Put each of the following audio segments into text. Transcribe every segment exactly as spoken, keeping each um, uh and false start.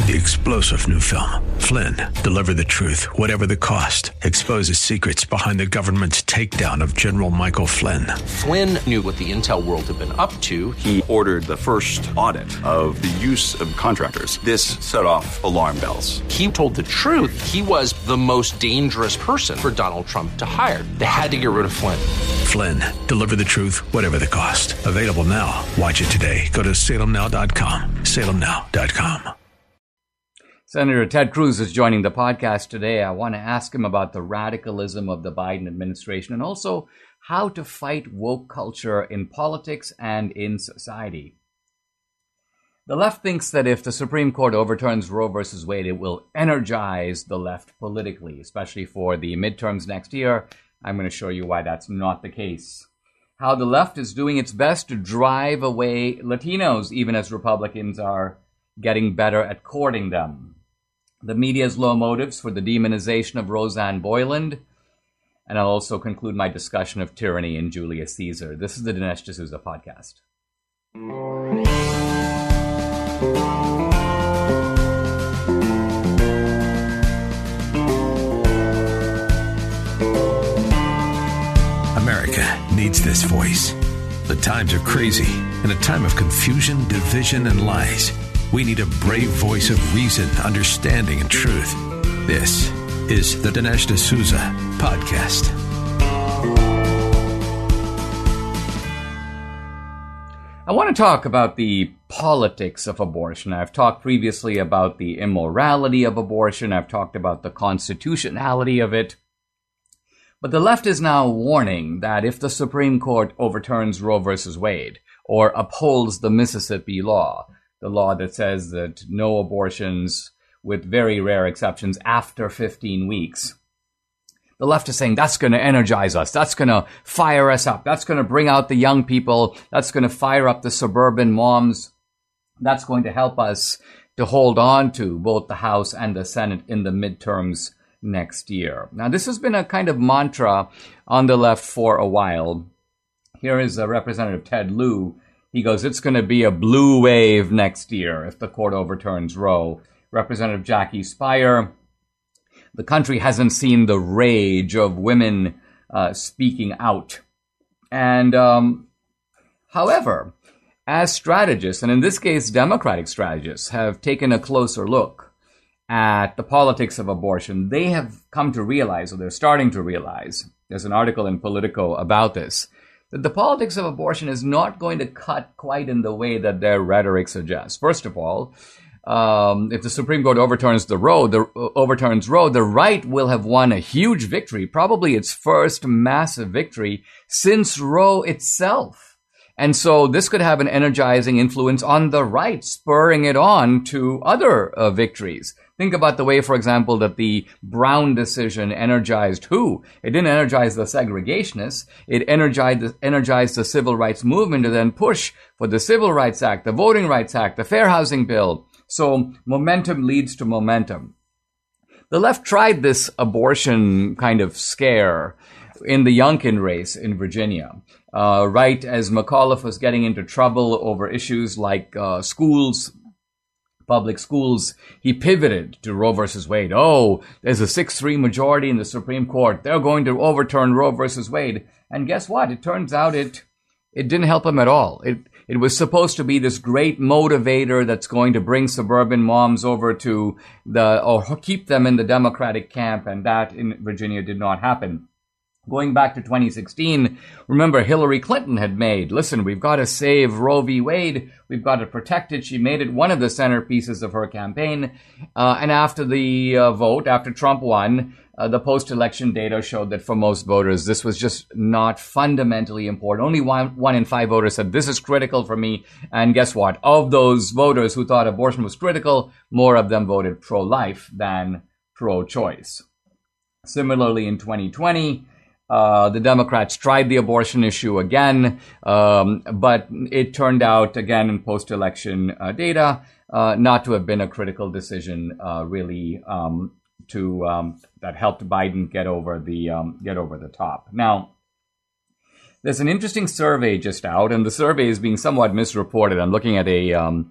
The explosive new film, Flynn, deliver the truth, whatever the cost, exposes secrets behind the government's takedown of General Michael Flynn. Flynn knew what the intel world had been up to. He ordered the first audit of the use of contractors. This set off alarm bells. He told the truth. He was the most dangerous person for Donald Trump to hire. They had to get rid of Flynn. Flynn, deliver the truth, whatever the cost. Available now. Watch it today. Go to salem now dot com. salem now dot com. Senator Ted Cruz is joining the podcast today. I want to ask him about the radicalism of the Biden administration and also how to fight woke culture in politics and in society. The left thinks that if the Supreme Court overturns Roe versus Wade, it will energize the left politically, especially for the midterms next year. I'm going to show you why that's not the case. How the left is doing its best to drive away Latinos, even as Republicans are getting better at courting them. The media's low motives for the demonization of Roseanne Boyland. And I'll also conclude my discussion of tyranny in Julius Caesar. This is the Dinesh D'Souza podcast. America needs this voice. The times are crazy. In a time of confusion, division, and lies, we need a brave voice of reason, understanding, and truth. This is the Dinesh D'Souza podcast. I want to talk about the politics of abortion. I've talked previously about the immorality of abortion. I've talked about the constitutionality of it. But the left is now warning that if the Supreme Court overturns Roe versus Wade or upholds the Mississippi law, the law that says that no abortions, with very rare exceptions, after fifteen weeks, the left is saying that's going to energize us. That's going to fire us up. That's going to bring out the young people. That's going to fire up the suburban moms. That's going to help us to hold on to both the House and the Senate in the midterms next year. Now, this has been a kind of mantra on the left for a while. Here is uh, Representative Ted Lieu. He goes, it's going to be a blue wave next year if the court overturns Roe. Representative Jackie Speier, the country hasn't seen the rage of women uh, speaking out. And, um, however, as strategists, and in this case, Democratic strategists, have taken a closer look at the politics of abortion, they have come to realize, or they're starting to realize, there's an article in Politico about this, that the politics of abortion is not going to cut quite in the way that their rhetoric suggests. First of all, um, if the Supreme Court overturns the Roe, the uh, overturns Roe, the right will have won a huge victory, probably its first massive victory since Roe itself. And so this could have an energizing influence on the right, spurring it on to other uh, victories. Think about the way, for example, that the Brown decision energized who? It didn't energize the segregationists. It energized the, energized the civil rights movement to then push for the Civil Rights Act, the Voting Rights Act, the Fair Housing Bill. So momentum leads to momentum. The left tried this abortion kind of scare in the Youngkin race in Virginia. Uh, right as McAuliffe was getting into trouble over issues like uh, schools, public schools, he pivoted to Roe versus Wade. Oh, there's a six three majority in the Supreme Court. They're going to overturn Roe versus Wade. And guess what? It turns out it it didn't help him at all. It it was supposed to be this great motivator that's going to bring suburban moms over to the, or keep them in the Democratic camp, and that in Virginia did not happen. Going back to twenty sixteen, remember Hillary Clinton had made, listen, we've got to save Roe v. Wade. We've got to protect it. She made it one of the centerpieces of her campaign. Uh, and after the uh, vote, after Trump won, uh, the post-election data showed that for most voters, this was just not fundamentally important. Only one, one in five voters said, this is critical for me. And guess what? Of those voters who thought abortion was critical, more of them voted pro-life than pro-choice. Similarly, in twenty twenty, Uh, the Democrats tried the abortion issue again, um, but it turned out, again, in post-election uh, data, uh, not to have been a critical decision, uh, really, um, to um, that helped Biden get over the um, get over the top. Now, there's an interesting survey just out, and the survey is being somewhat misreported. I'm looking at a um,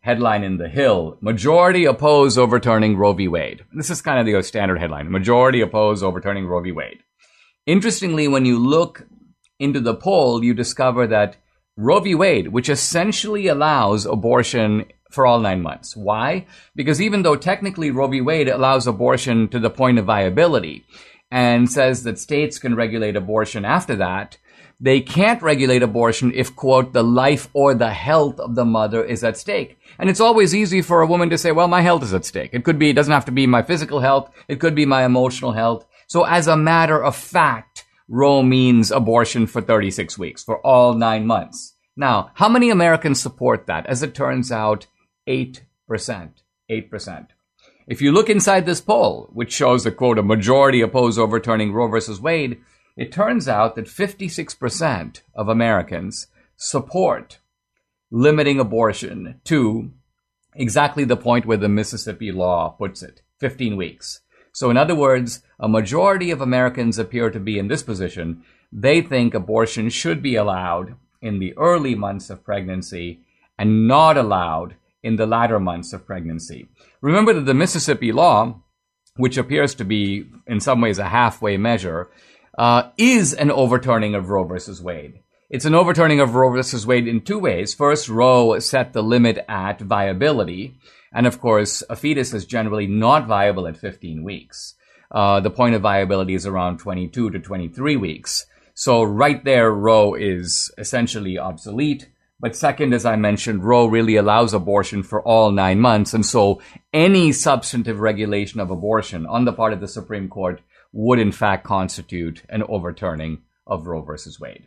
headline in The Hill, majority oppose overturning Roe v. Wade. This is kind of the standard headline. Majority oppose overturning Roe v. Wade. Interestingly, when you look into the poll, you discover that Roe v. Wade, which essentially allows abortion for all nine months. Why? Because even though technically Roe v. Wade allows abortion to the point of viability and says that states can regulate abortion after that, they can't regulate abortion if, quote, the life or the health of the mother is at stake. And it's always easy for a woman to say, well, my health is at stake. It could be, it doesn't have to be my physical health. It could be my emotional health. So as a matter of fact, Roe means abortion for thirty-six weeks, for all nine months. Now, how many Americans support that? As it turns out, eight percent. eight percent. If you look inside this poll, which shows that, quote, a majority oppose overturning Roe versus Wade, it turns out that fifty-six percent of Americans support limiting abortion to exactly the point where the Mississippi law puts it, fifteen weeks. So in other words, a majority of Americans appear to be in this position. They think abortion should be allowed in the early months of pregnancy and not allowed in the latter months of pregnancy. Remember that the Mississippi law, which appears to be in some ways a halfway measure, uh, is an overturning of Roe versus Wade. It's an overturning of Roe versus Wade in two ways. First, Roe set the limit at viability. And of course, a fetus is generally not viable at fifteen weeks. Uh, the point of viability is around twenty-two to twenty-three weeks. So right there, Roe is essentially obsolete. But second, as I mentioned, Roe really allows abortion for all nine months. And so any substantive regulation of abortion on the part of the Supreme Court would in fact constitute an overturning of Roe versus Wade.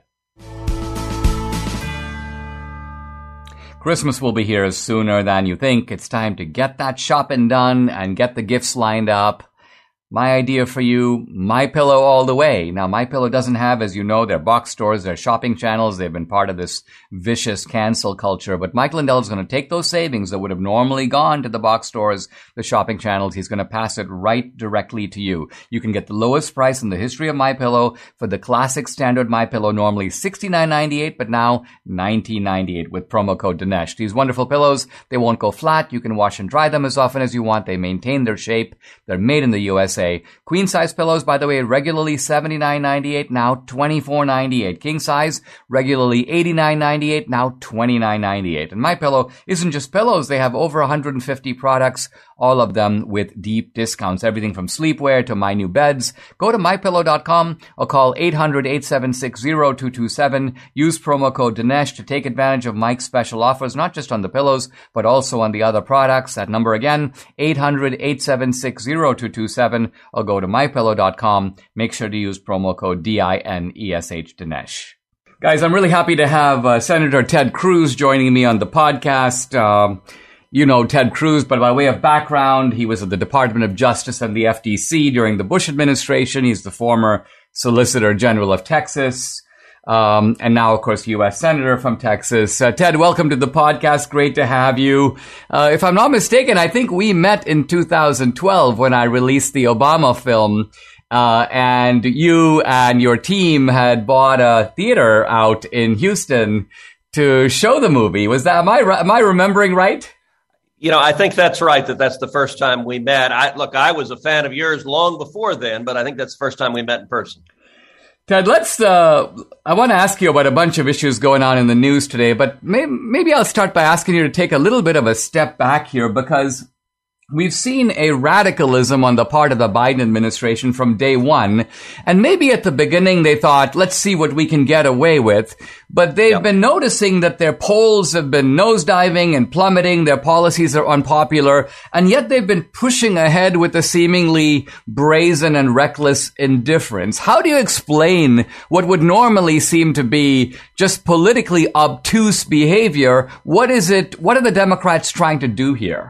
Christmas will be here sooner than you think. It's time to get that shopping done and get the gifts lined up. My idea for you, MyPillow all the way. Now, MyPillow doesn't have, as you know, their box stores, their shopping channels. They've been part of this vicious cancel culture. But Mike Lindell is going to take those savings that would have normally gone to the box stores, the shopping channels. He's going to pass it right directly to you. You can get the lowest price in the history of MyPillow for the classic standard MyPillow, normally sixty-nine ninety-eight, but now nineteen ninety-eight with promo code Dinesh. These wonderful pillows, they won't go flat. You can wash and dry them as often as you want. They maintain their shape. They're made in the U S A. Queen size pillows, by the way, regularly seventy-nine ninety-eight, now twenty-four ninety-eight. King size, regularly eighty-nine ninety-eight, now twenty-nine ninety-eight. And MyPillow isn't just pillows. They have over one hundred fifty products, all of them with deep discounts. Everything from sleepwear to my new beds. Go to my pillow dot com or call eight hundred, eight seven six, zero two two seven. Use promo code Dinesh to take advantage of Mike's special offers, not just on the pillows, but also on the other products. That number again, eight hundred, eight seven six, zero two two seven, or go to my pillow dot com. Make sure to use promo code D I N E S H Dinesh. Guys, I'm really happy to have uh, Senator Ted Cruz joining me on the podcast. Um, You know Ted Cruz, but by way of background, he was at the Department of Justice and the F T C during the Bush administration. He's the former Solicitor General of Texas, um, and now, of course, U S Senator from Texas. Uh, Ted, welcome to the podcast. Great to have you. Uh, if I'm not mistaken, I think we met in two thousand twelve when I released the Obama film, uh, and you and your team had bought a theater out in Houston to show the movie. Was that, am I, am I remembering right? You know, I think that's right, that that's the first time we met. I, look, I was a fan of yours long before then, but I think that's the first time we met in person. Ted, let's, uh, I want to ask you about a bunch of issues going on in the news today, but may, maybe I'll start by asking you to take a little bit of a step back here, because we've seen a radicalism on the part of the Biden administration from day one. And maybe at the beginning they thought, let's see what we can get away with. But they've yep. been noticing that their polls have been nosediving and plummeting. Their policies are unpopular. And yet they've been pushing ahead with a seemingly brazen and reckless indifference. How do you explain what would normally seem to be just politically obtuse behavior? What is it? What are the Democrats trying to do here?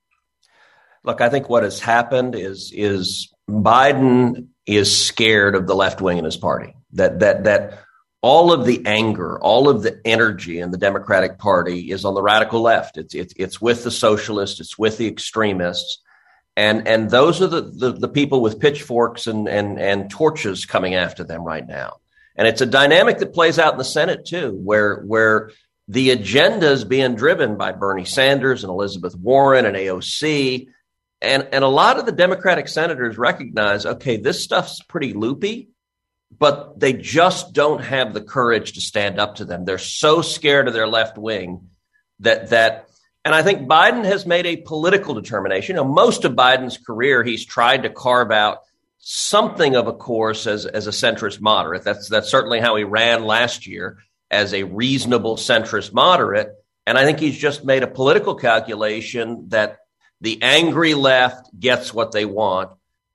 Look, I think what has happened is is Biden is scared of the left wing in his party, that that that all of the anger, all of the energy in the Democratic Party is on the radical left. It's it's it's with the socialists, it's with the extremists. And and those are the, the, the people with pitchforks and, and, and torches coming after them right now. And it's a dynamic that plays out in the Senate, too, where where the agenda is being driven by Bernie Sanders and Elizabeth Warren and A O C. And, and a lot of the Democratic senators recognize, okay, this stuff's pretty loopy, but they just don't have the courage to stand up to them. They're so scared of their left wing that, that, and I think Biden has made a political determination. You know, most of Biden's career, he's tried to carve out something of a course as, as a centrist moderate. That's, that's certainly how he ran last year, as a reasonable centrist moderate. And I think he's just made a political calculation that the angry left gets what they want.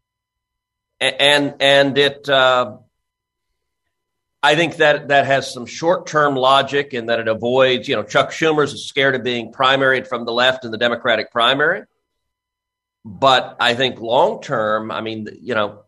And, and it, uh, I think that that has some short-term logic in that it avoids, you know, Chuck Schumer's scared of being primaried from the left in the Democratic primary. But I think long-term, I mean, you know,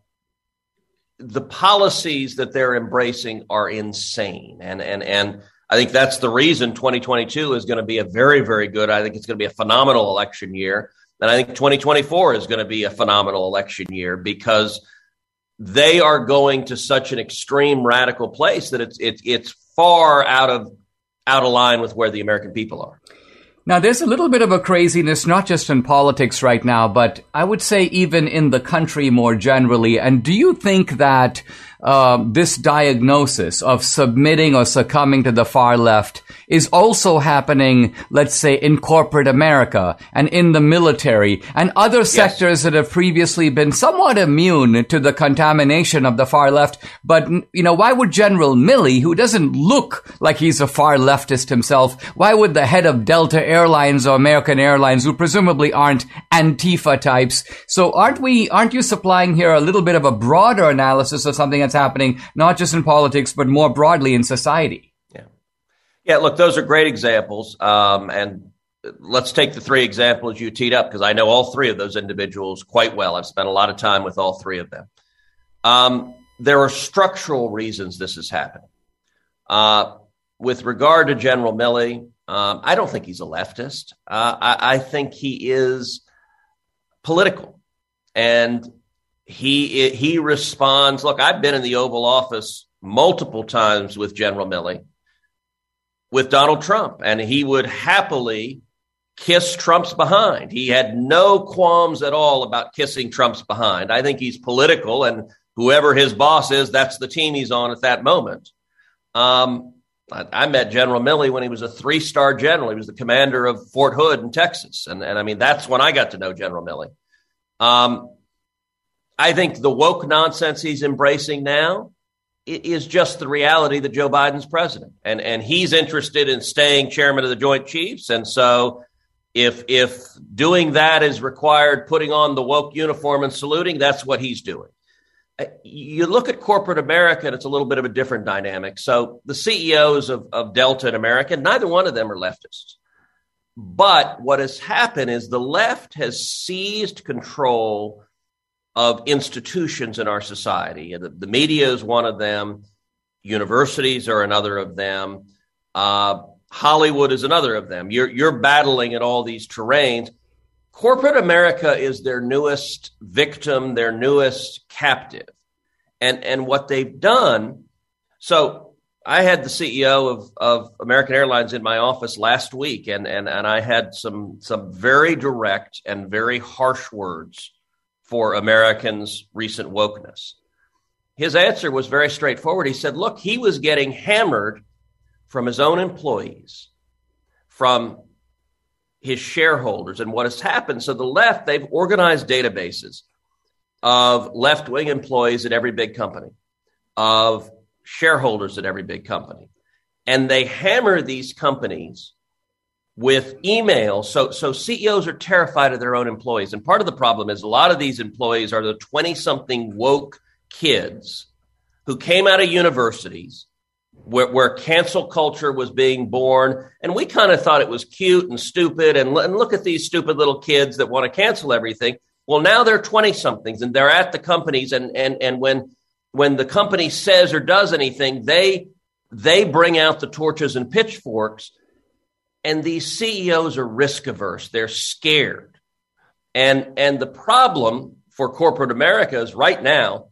the policies that they're embracing are insane. And, and, and I think that's the reason twenty twenty-two is going to be a very, very good. I think it's going to be a phenomenal election year. And I think twenty twenty-four is going to be a phenomenal election year because they are going to such an extreme radical place that it's it's it's far out of out of line with where the American people are. Now, there's a little bit of a craziness, not just in politics right now, but I would say even in the country more generally. And do you think that uh, this diagnosis of submitting or succumbing to the far left is also happening, let's say, in corporate America and in the military and other sectors yes. that have previously been somewhat immune to the contamination of the far left? But, you know, why would General Milley, who doesn't look like he's a far leftist himself, why would the head of Delta Airlines or American Airlines, who presumably aren't Antifa types? So aren't we, aren't you supplying here a little bit of a broader analysis of something that's happening, not just in politics, but more broadly in society? Yeah. Yeah, look, those are great examples. Um, and let's take the three examples you teed up, because I know all three of those individuals quite well. I've spent a lot of time with all three of them. Um, there are structural reasons this is happening. Uh, with regard to General Milley, Um, I don't think he's a leftist. Uh, I, I think he is political, and he he responds. Look, I've been in the Oval Office multiple times with General Milley, with Donald Trump, and he would happily kiss Trump's behind. He had no qualms at all about kissing Trump's behind. I think he's political, and whoever his boss is, that's the team he's on at that moment. Um, I met General Milley when he was a three-star general. He was the commander of Fort Hood in Texas. And, and I mean, that's when I got to know General Milley. Um, I think the woke nonsense he's embracing now is just the reality that Joe Biden's president. And, and he's interested in staying chairman of the Joint Chiefs. And so if, if doing that is required, putting on the woke uniform and saluting, that's what he's doing. You look at corporate America, and it's a little bit of a different dynamic. So the C E Os of, of Delta and American, neither one of them are leftists. But what has happened is the left has seized control of institutions in our society. The, the media is one of them. Universities are another of them. Uh, Hollywood is another of them. You're, you're battling at all these terrains. Corporate America is their newest victim, their newest captive. And, and what they've done, so I had the C E O of, of American Airlines in my office last week, and, and, and I had some, some very direct and very harsh words for Americans' recent wokeness. His answer was very straightforward. He said, look, he was getting hammered from his own employees, from his shareholders. And what has happened, so the left, they've organized databases of left-wing employees at every big company, of shareholders at every big company. And they hammer these companies with emails. So, so C E Os are terrified of their own employees. And part of the problem is a lot of these employees are the twenty-something woke kids who came out of universities Where, where cancel culture was being born. And we kind of thought it was cute and stupid. And, and look at these stupid little kids that want to cancel everything. Well, now they're twenty-somethings and they're at the companies. And, and, and when, when the company says or does anything, they, they bring out the torches and pitchforks. And these C E Os are risk averse. They're scared. And, and the problem for corporate America is right now,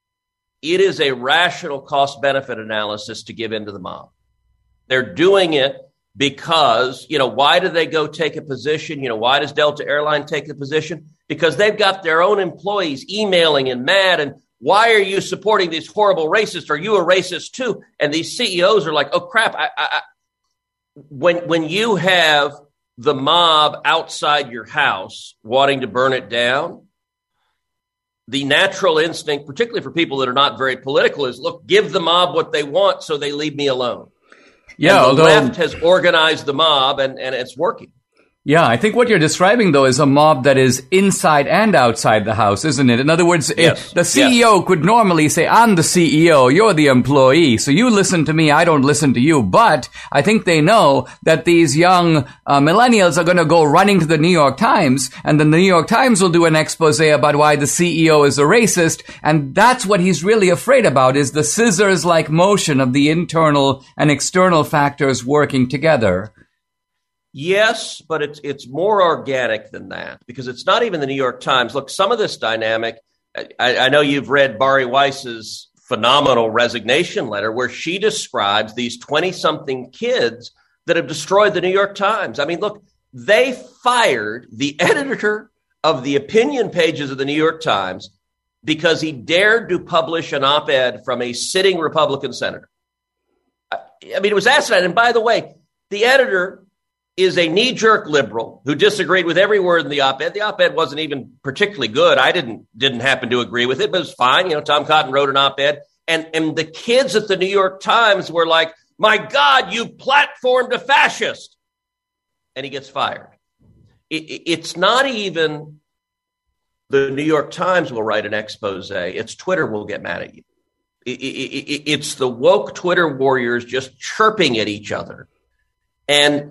it is a rational cost benefit analysis to give in to the mob. They're doing it because, you know, why do they go take a position? You know, why does Delta Airline take a position? Because they've got their own employees emailing and mad and why are you supporting these horrible racists? Are you a racist too? And these C E Os are like, oh crap. I, I, I. When, when you have the mob outside your house wanting to burn it down, the natural instinct, particularly for people that are not very political, is look, give the mob what they want so they leave me alone. Yeah, and the although, left has organized the mob and, and it's working. Yeah, I think what you're describing, though, is a mob that is inside and outside the house, isn't it? In other words, yes. the C E O yes. could normally say, I'm the C E O, you're the employee, so you listen to me, I don't listen to you. But I think they know that these young uh, millennials are going to go running to the New York Times, and then the New York Times will do an expose about why the C E O is a racist, and that's what he's really afraid about, is the scissors-like motion of the internal and external factors working together. Yes, but it's it's more organic than that because it's not even the New York Times. Look, some of this dynamic, I, I know you've read Bari Weiss's phenomenal resignation letter where she describes these twenty-something kids that have destroyed the New York Times. I mean, look, they fired the editor of the opinion pages of the New York Times because he dared to publish an op-ed from a sitting Republican senator. I, I mean, it was asinine. And by the way, the editor is a knee-jerk liberal who disagreed with every word in the op-ed. The op-ed wasn't even particularly good. I didn't didn't happen to agree with it, but it was fine. You know, Tom Cotton wrote an op-ed. And, and the kids at the New York Times were like, my God, you platformed a fascist. And he gets fired. It, it's not even the New York Times will write an expose. It's Twitter will get mad at you. It, it, it, it's the woke Twitter warriors just chirping at each other. And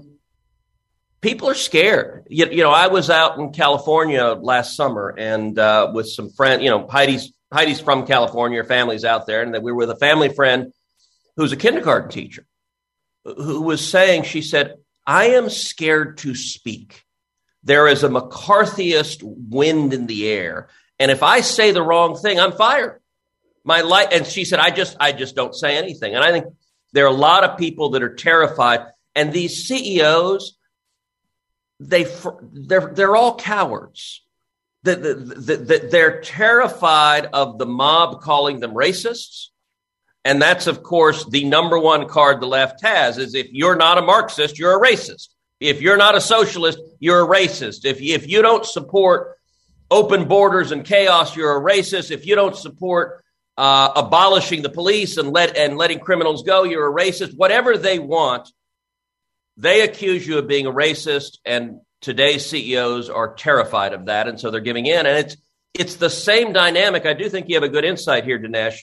people are scared. You, you know, I was out in California last summer and uh, with some friends, you know, Heidi's Heidi's from California, her family's out there. And we were with a family friend who's a kindergarten teacher who was saying, she said, I am scared to speak. There is a McCarthyist wind in the air. And if I say the wrong thing, I'm fired. My life. And she said, I just I just don't say anything. And I think there are a lot of people that are terrified. And these C E Os, They they're they're all cowards. The, the, the, the, they're terrified of the mob calling them racists, and that's of course the number one card the left has: is if you're not a Marxist, you're a racist. If you're not a socialist, you're a racist. If if you don't support open borders and chaos, you're a racist. If you don't support uh, abolishing the police and let and letting criminals go, you're a racist. Whatever they want. They accuse you of being a racist, and today's C E Os are terrified of that, and so they're giving in. And it's it's the same dynamic. I do think you have a good insight here, Dinesh.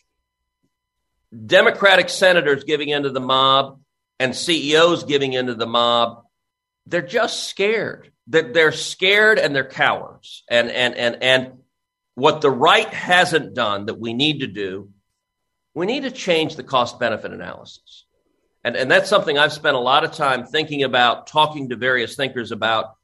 Democratic senators giving into the mob and C E Os giving into the mob, they're just scared. They're, they're scared and they're cowards. And, and, and, and what the right hasn't done that we need to do, we need to change the cost-benefit analysis. And, and that's something I've spent a lot of time thinking about, talking to various thinkers about.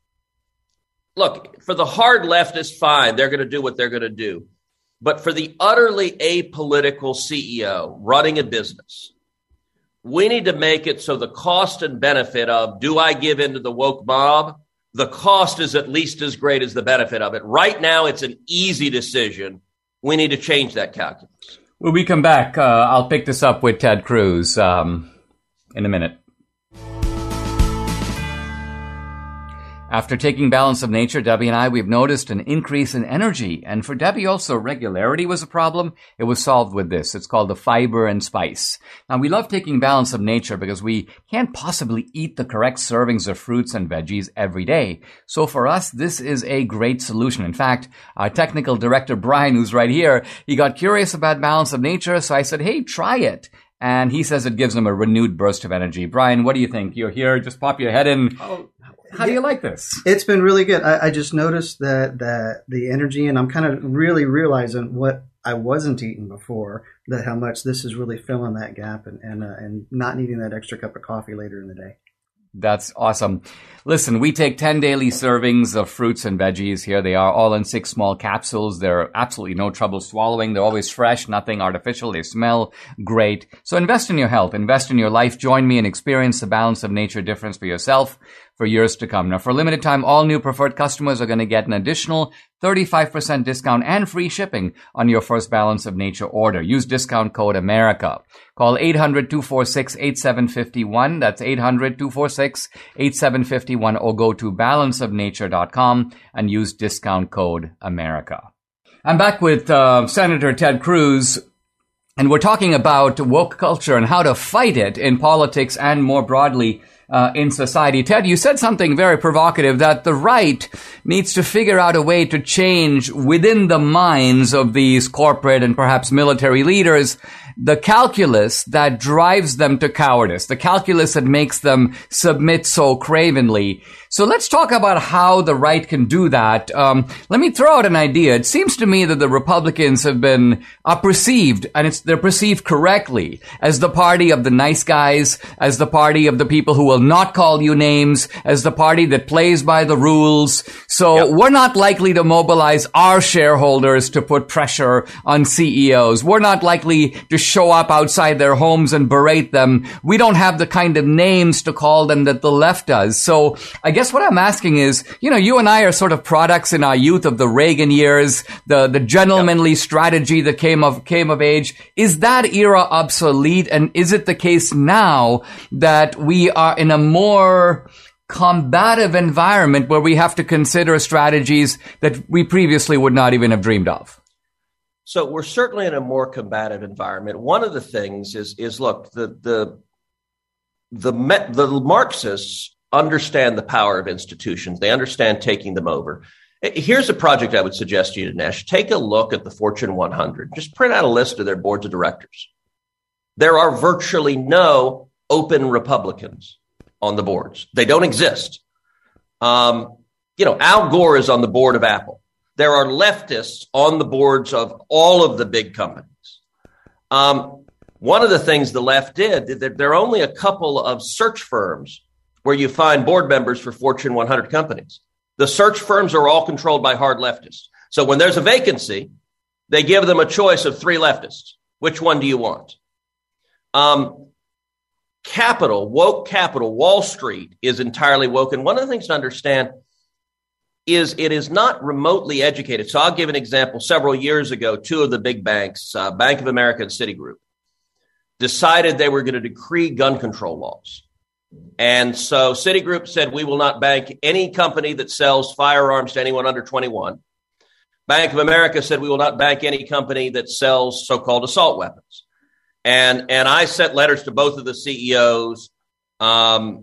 Look, for the hard left is fine. They're going to do what they're going to do. But for the utterly apolitical C E O running a business, we need to make it so the cost and benefit of, do I give into the woke mob? The cost is at least as great as the benefit of it. Right now, it's an easy decision. We need to change that calculus. When we come back, uh, I'll pick this up with Ted Cruz. Um in a minute. After taking Balance of Nature, Debbie and I, we've noticed an increase in energy. And for Debbie also, regularity was a problem. It was solved with this. It's called the Fiber and Spice. Now, we love taking Balance of Nature because we can't possibly eat the correct servings of fruits and veggies every day. So for us, this is a great solution. In fact, our technical director, Brian, who's right here, he got curious about Balance of Nature. So I said, hey, try it. And he says it gives him a renewed burst of energy. Brian, what do you think? You're here. Just pop your head in. Oh, how do you like this? It's been really good. I, I just noticed that, that the energy, and I'm kind of really realizing what I wasn't eating before, that how much this is really filling that gap and and, uh, and not needing that extra cup of coffee later in the day. That's awesome. Listen, we take ten daily servings of fruits and veggies here. They are all in six small capsules. They're absolutely no trouble swallowing. They're always fresh, nothing artificial. They smell great. So invest in your health, invest in your life. Join me and experience the balance of nature difference for yourself for years to come. Now, for a limited time, all new preferred customers are going to get an additional thirty-five percent discount and free shipping on your first Balance of Nature order. Use discount code America. Call eight hundred, two four six, eight seven five one. That's eight hundred, two four six, eight seven five one, or go to balance of nature dot com and use discount code America. I'm back with uh, Senator Ted Cruz, and we're talking about woke culture and how to fight it in politics and more broadly Uh, in society. Ted, you said something very provocative, that the right needs to figure out a way to change within the minds of these corporate and perhaps military leaders the calculus that drives them to cowardice, the calculus that makes them submit so cravenly. So let's talk about how the right can do that. Um, let me throw out an idea. It seems to me that the Republicans have been uh, perceived, and it's they're perceived correctly, as the party of the nice guys, as the party of the people who will not call you names, as the party that plays by the rules. So yep. We're not likely to mobilize our shareholders to put pressure on C E Os. We're not likely to show up outside their homes and berate them. We don't have the kind of names to call them that the left does. So I guess what I'm asking is, you know, you and I are sort of products in our youth of the Reagan years, the, the gentlemanly yep. strategy that came of, came of age. Is that era obsolete? And is it the case now that we are in a more combative environment where we have to consider strategies that we previously would not even have dreamed of? So we're certainly in a more combative environment. One of the things is, is look, the the the the Marxists understand the power of institutions. They understand taking them over. Here's a project I would suggest to you, Dinesh. Take a look at the Fortune one hundred. Just print out a list of their boards of directors. There are virtually no open Republicans on the boards. They don't exist. Um, you know, Al Gore is on the board of Apple. There are leftists on the boards of all of the big companies. Um, one of the things the left did, there are only a couple of search firms where you find board members for Fortune one hundred companies. The search firms are all controlled by hard leftists. So when there's a vacancy, they give them a choice of three leftists. Which one do you want? Um, capital, woke capital, Wall Street is entirely woke. And one of the things to understand is it is not remotely educated. So I'll give an example. Several years ago, two of the big banks, uh, Bank of America and Citigroup, decided they were going to decree gun control laws. And so Citigroup said, we will not bank any company that sells firearms to anyone under twenty-one. Bank of America said, we will not bank any company that sells so-called assault weapons. And, and I sent letters to both of the C E Os, um,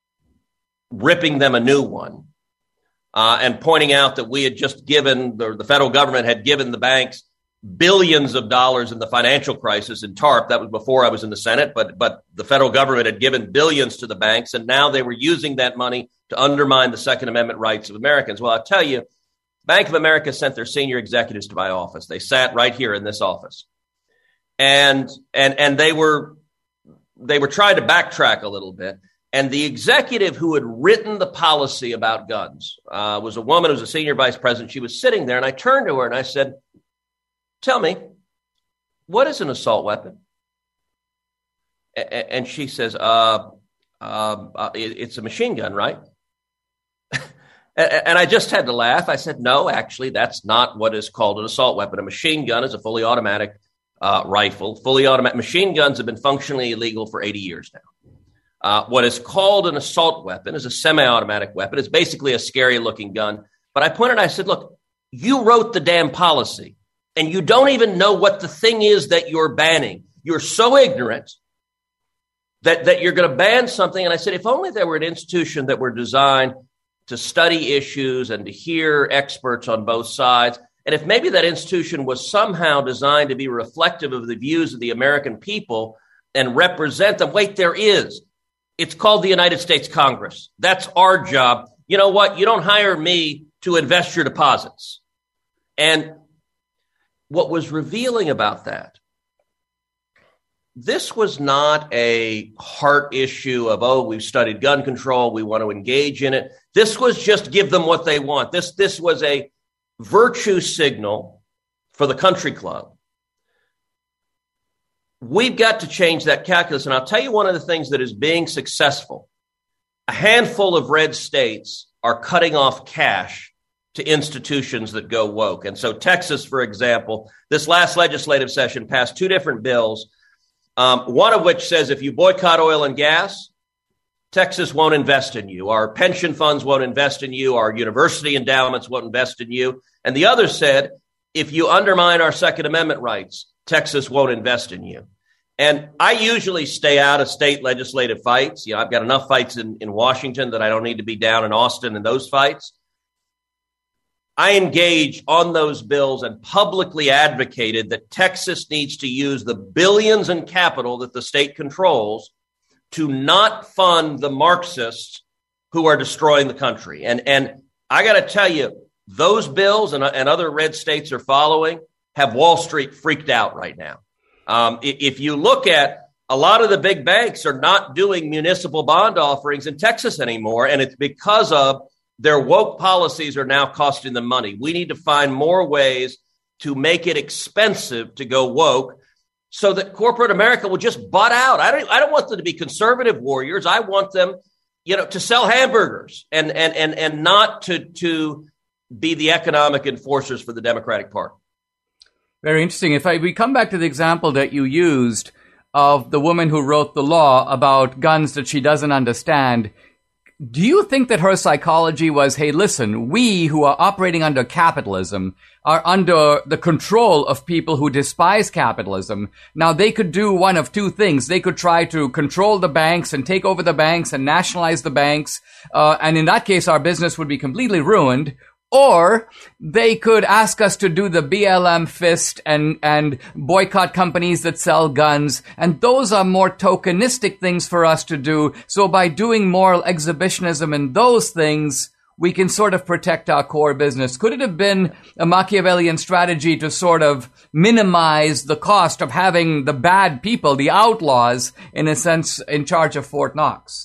ripping them a new one. Uh, and pointing out that we had just given, the, the federal government had given the banks billions of dollars in the financial crisis in TARP. That was before I was in the Senate, but but the federal government had given billions to the banks, and now they were using that money to undermine the Second Amendment rights of Americans. Well, I'll tell you, Bank of America sent their senior executives to my office. They sat right here in this office. And and and they were they were trying to backtrack a little bit. And the executive who had written the policy about guns uh, was a woman who was a senior vice president. She was sitting there, and I turned to her and I said, tell me, what is an assault weapon? A- and she says, uh, uh, uh, it- it's a machine gun, right? And I just had to laugh. I said, no, actually, that's not what is called an assault weapon. A machine gun is a fully automatic uh, rifle. Fully automatic machine guns have been functionally illegal for eighty years now. Uh, what is called an assault weapon is a semi-automatic weapon. It's basically a scary-looking gun. But I pointed and I said, look, you wrote the damn policy, and you don't even know what the thing is that you're banning. You're so ignorant that, that you're going to ban something. And I said, if only there were an institution that were designed to study issues and to hear experts on both sides, and if maybe that institution was somehow designed to be reflective of the views of the American people and represent them. Wait, there is. It's called the United States Congress. That's our job. You know what? You don't hire me to invest your deposits. And what was revealing about that, this was not a heart issue of, oh, we've studied gun control, we want to engage in it. This was just give them what they want. This, this was a virtue signal for the country club. We've got to change that calculus. And I'll tell you one of the things that is being successful. A handful of red states are cutting off cash to institutions that go woke. And so Texas, for example, this last legislative session passed two different bills, um, one of which says if you boycott oil and gas, Texas won't invest in you. Our pension funds won't invest in you. Our university endowments won't invest in you. And the other said, if you undermine our Second Amendment rights, Texas won't invest in you. And I usually stay out of state legislative fights. You know, I've got enough fights in, in Washington that I don't need to be down in Austin in those fights. I engaged on those bills and publicly advocated that Texas needs to use the billions in capital that the state controls to not fund the Marxists who are destroying the country. And, and I got to tell you, those bills and, and other red states are following have Wall Street freaked out right now. Um, if you look at a lot of the big banks are not doing municipal bond offerings in Texas anymore, and it's because of their woke policies are now costing them money. We need to find more ways to make it expensive to go woke so that corporate America will just butt out. I don't, I don't want them to be conservative warriors. I want them, you know, to sell hamburgers and, and, and, and not to, to be the economic enforcers for the Democratic Party. Very interesting. If I, we come back to the example that you used of the woman who wrote the law about guns that she doesn't understand, do you think that her psychology was, hey, listen, we who are operating under capitalism are under the control of people who despise capitalism. Now, they could do one of two things. They could try to control the banks and take over the banks and nationalize the banks. Uh, and in that case, our business would be completely ruined. Or they could ask us to do the B L M fist and, and boycott companies that sell guns. And those are more tokenistic things for us to do. So by doing moral exhibitionism in those things, we can sort of protect our core business. Could it have been a Machiavellian strategy to sort of minimize the cost of having the bad people, the outlaws, in a sense, in charge of Fort Knox?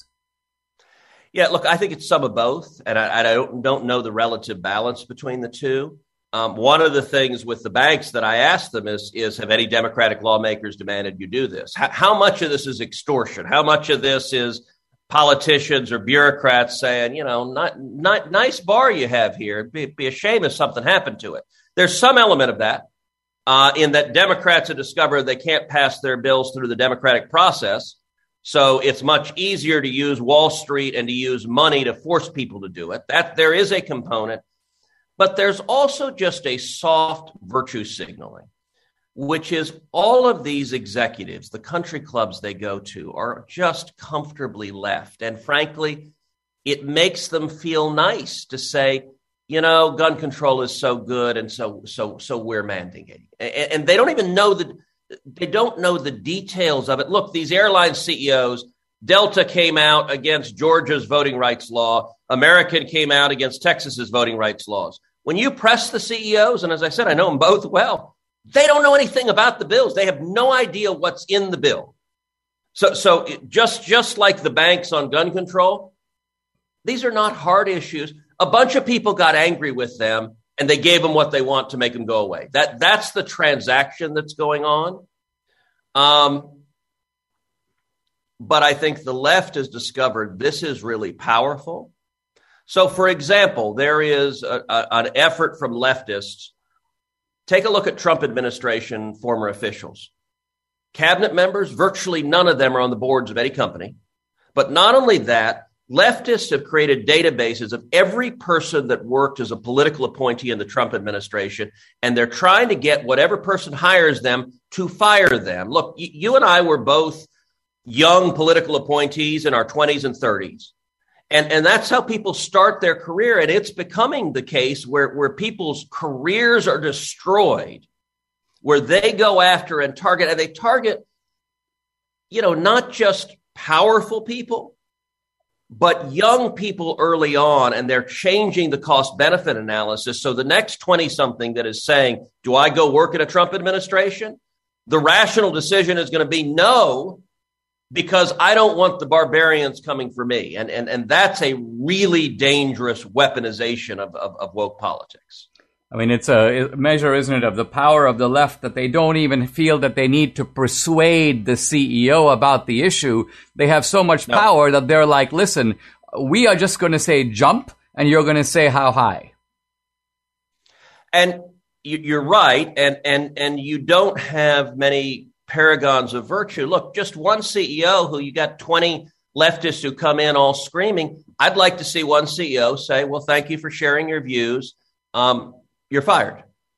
Yeah, look, I think it's some of both, and I, I don't, don't know the relative balance between the two. Um, one of the things with the banks that I asked them is, is have any Democratic lawmakers demanded you do this? How, how much of this is extortion? How much of this is politicians or bureaucrats saying, you know, not, not nice bar you have here. It'd be, it'd be a shame if something happened to it. There's some element of that uh, in that Democrats have discovered they can't pass their bills through the democratic process. So it's much easier to use Wall Street and to use money to force people to do it. That there is a component, but there's also just a soft virtue signaling, which is all of these executives, the country clubs they go to, are just comfortably left. And frankly, it makes them feel nice to say, you know, gun control is so good, and so so so we're mandating it. And, and they don't even know that. They don't know the details of it. Look, these airline C E Os, Delta came out against Georgia's voting rights law. American came out against Texas's voting rights laws. When you press the C E Os, and as I said, I know them both well, they don't know anything about the bills. They have no idea what's in the bill. So, so just, just like the banks on gun control, these are not hard issues. A bunch of people got angry with them, and they gave them what they want to make them go away. That that's the transaction that's going on. Um, but I think the left has discovered this is really powerful. So, for example, there is a, a, an effort from leftists. Take a look at Trump administration former officials. Cabinet members, virtually none of them are on the boards of any company. But not only that, leftists have created databases of every person that worked as a political appointee in the Trump administration, and they're trying to get whatever person hires them to fire them. Look, y- you and I were both young political appointees in our twenties and thirties. And, and that's how people start their career. And it's becoming the case where, where people's careers are destroyed, where they go after and target, and they target, you know, not just powerful people, but young people early on, and they're changing the cost-benefit analysis. So the next twenty-something that is saying, do I go work in a Trump administration? the rational decision is going to be no, because I don't want the barbarians coming for me. And, and, and that's a really dangerous weaponization of, of, of woke politics. I mean, it's a measure, isn't it, of the power of the left that they don't even feel that they need to persuade the C E O about the issue. They have so much no. power that they're like, listen, we are just going to say jump, and you're going to say how high. And you're right. And, and, and you don't have many paragons of virtue. Look, just one C E O who you got twenty leftists who come in all screaming. I'd like to see one C E O say, well, thank you for sharing your views. Um, you're fired.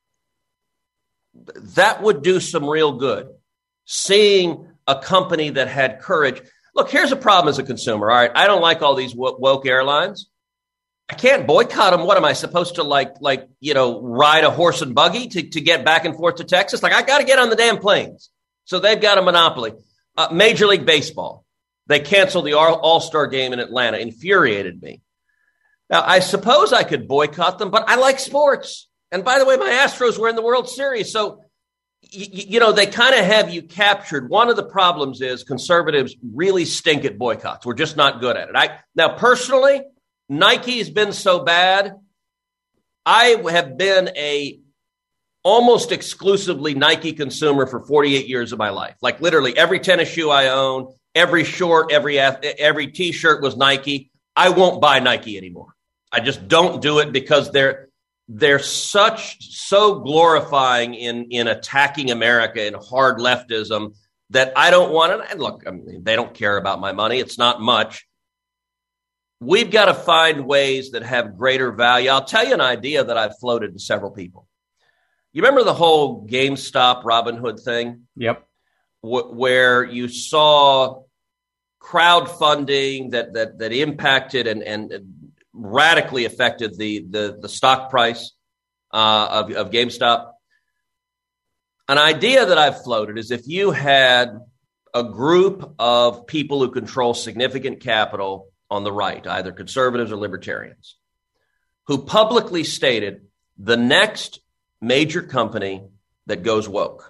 That would do some real good. Seeing a company that had courage. Look, here's a problem as a consumer. All right, I don't like all these woke airlines. I can't boycott them. What am I supposed to like, like, you know, ride a horse and buggy to, to get back and forth to Texas? Like, I got to get on the damn planes. So they've got a monopoly. Uh, Major League Baseball. They canceled the All-Star game in Atlanta. Infuriated me. Now, I suppose I could boycott them, but I like sports. And by the way, my Astros were in the World Series. So, y- you know, they kind of have you captured. One of the problems is conservatives really stink at boycotts. We're just not good at it. I, now, personally, Nike has been so bad. I have been a almost exclusively Nike consumer for forty-eight years of my life. Like literally every tennis shoe I own, every short, every every T-shirt was Nike. I won't buy Nike anymore. I just don't do it because they're they're such so glorifying in in attacking America and hard leftism that I don't want it. And look, I mean, they don't care about my money. It's not much. We've got to find ways that have greater value. I'll tell you an idea that I've floated to several people. You remember the whole GameStop Robinhood thing? Yep. Wh- where you saw crowdfunding that that that impacted and, and radically affected the the, the stock price uh, of, of GameStop. An idea that I've floated is if you had a group of people who control significant capital on the right, either conservatives or libertarians, who publicly stated the next major company that goes woke,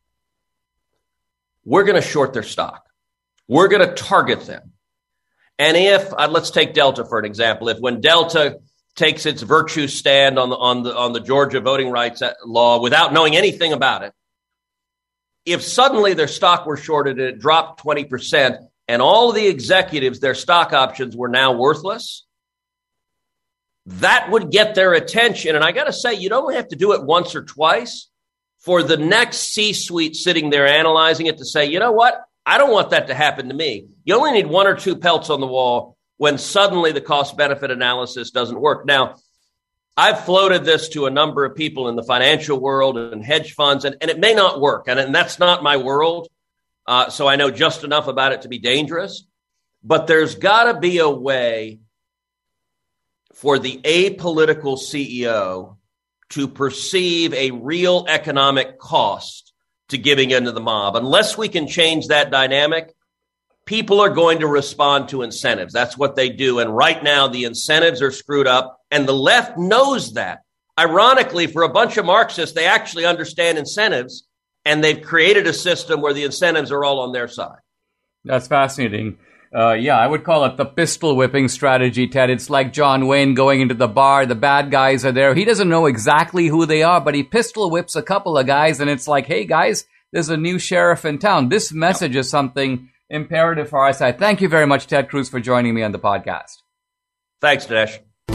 we're going to short their stock. We're going to target them. And if, uh, let's take Delta for an example, if when Delta takes its virtue stand on the, on the, on the Georgia voting rights law without knowing anything about it, if suddenly their stock were shorted and it dropped twenty percent and all of the executives, their stock options were now worthless, that would get their attention. And I got to say, you don't have to do it once or twice for the next C-suite sitting there analyzing it to say, you know what? I don't want that to happen to me. You only need one or two pelts on the wall when suddenly the cost-benefit analysis doesn't work. Now, I've floated this to a number of people in the financial world and hedge funds, and, and it may not work. And, and that's not my world. Uh, so I know just enough about it to be dangerous. But there's got to be a way for the apolitical C E O to perceive a real economic cost to giving into the mob. Unless we can change that dynamic, people are going to respond to incentives. That's what they do. And right now, the incentives are screwed up, and the left knows that. Ironically, for a bunch of Marxists, they actually understand incentives, and they've created a system where the incentives are all on their side. That's fascinating. Uh, yeah, I would call it the pistol whipping strategy, Ted. It's like John Wayne going into the bar. The bad guys are there. He doesn't know exactly who they are, but he pistol whips a couple of guys, and it's like, hey, guys, there's a new sheriff in town. This message is something imperative for our side. Thank you very much, Ted Cruz, for joining me on the podcast. Thanks, Dinesh.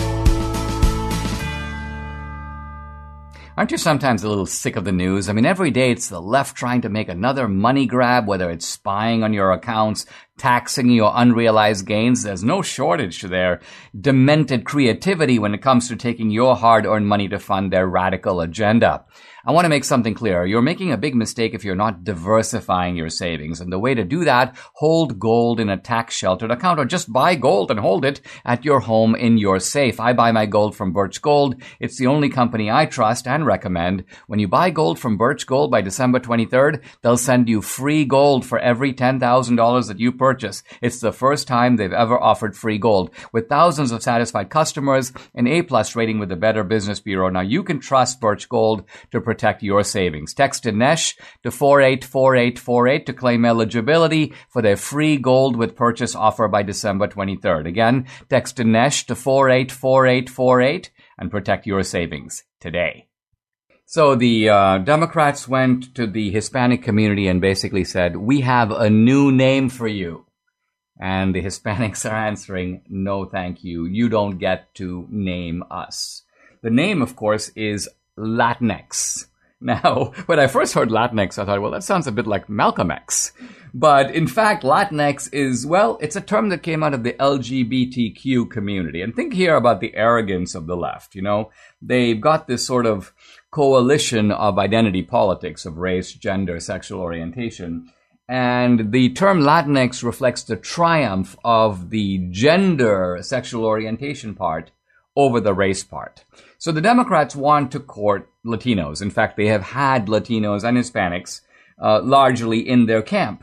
Aren't you sometimes a little sick of the news? I mean, every day it's the left trying to make another money grab, whether it's spying on your accounts, taxing your unrealized gains. There's no shortage to their demented creativity when it comes to taking your hard-earned money to fund their radical agenda. I want to make something clear. You're making a big mistake if you're not diversifying your savings. And the way to do that, hold gold in a tax-sheltered account, or just buy gold and hold it at your home in your safe. I buy my gold from Birch Gold. It's the only company I trust and recommend. When you buy gold from Birch Gold by December twenty-third, they'll send you free gold for every ten thousand dollars that you purchase. It's the first time they've ever offered free gold. With thousands of satisfied customers, an A-plus rating with the Better Business Bureau, now you can trust Birch Gold to protect your savings. Text Dinesh to four eight four eight four eight to claim eligibility for their free gold with purchase offer by December twenty-third. Again, text Dinesh to four eight four eight four eight and protect your savings today. So the uh, Democrats went to the Hispanic community and basically said, we have a new name for you. And the Hispanics are answering, no, thank you. You don't get to name us. The name, of course, is Latinx. Now, when I first heard Latinx, I thought, well, that sounds a bit like Malcolm X. But in fact, Latinx is, well, it's a term that came out of the L G B T Q community. And think here about the arrogance of the left. You know, they've got this sort of coalition of identity politics, of race, gender, sexual orientation. And the term Latinx reflects the triumph of the gender, sexual orientation part over the race part. So the Democrats want to court Latinos. In fact, they have had Latinos and Hispanics uh, largely in their camp.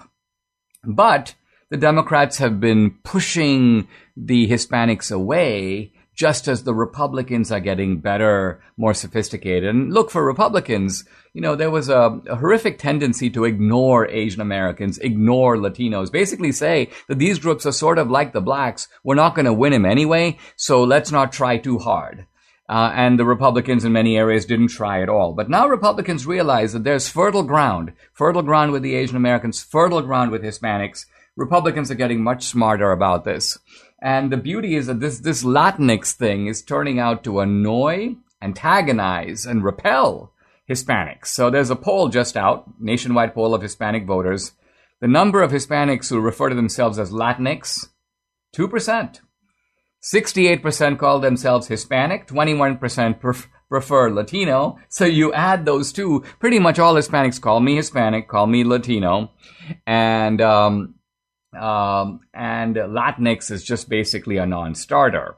But the Democrats have been pushing the Hispanics away just as the Republicans are getting better, more sophisticated. And look, for Republicans, you know, there was a, a horrific tendency to ignore Asian Americans, ignore Latinos, basically say that these groups are sort of like the blacks. We're not going to win them anyway, so let's not try too hard. Uh, and the Republicans in many areas didn't try at all. But now Republicans realize that there's fertile ground, fertile ground with the Asian Americans, fertile ground with Hispanics. Republicans are getting much smarter about this. And the beauty is that this, this Latinx thing is turning out to annoy, antagonize, and repel Hispanics. So there's a poll just out, nationwide poll of Hispanic voters. The number of Hispanics who refer to themselves as Latinx, two percent. sixty-eight percent call themselves Hispanic, twenty-one percent pref- prefer Latino. So you add those two, pretty much all Hispanics call me Hispanic, call me Latino. And, um, um, and Latinx is just basically a non-starter.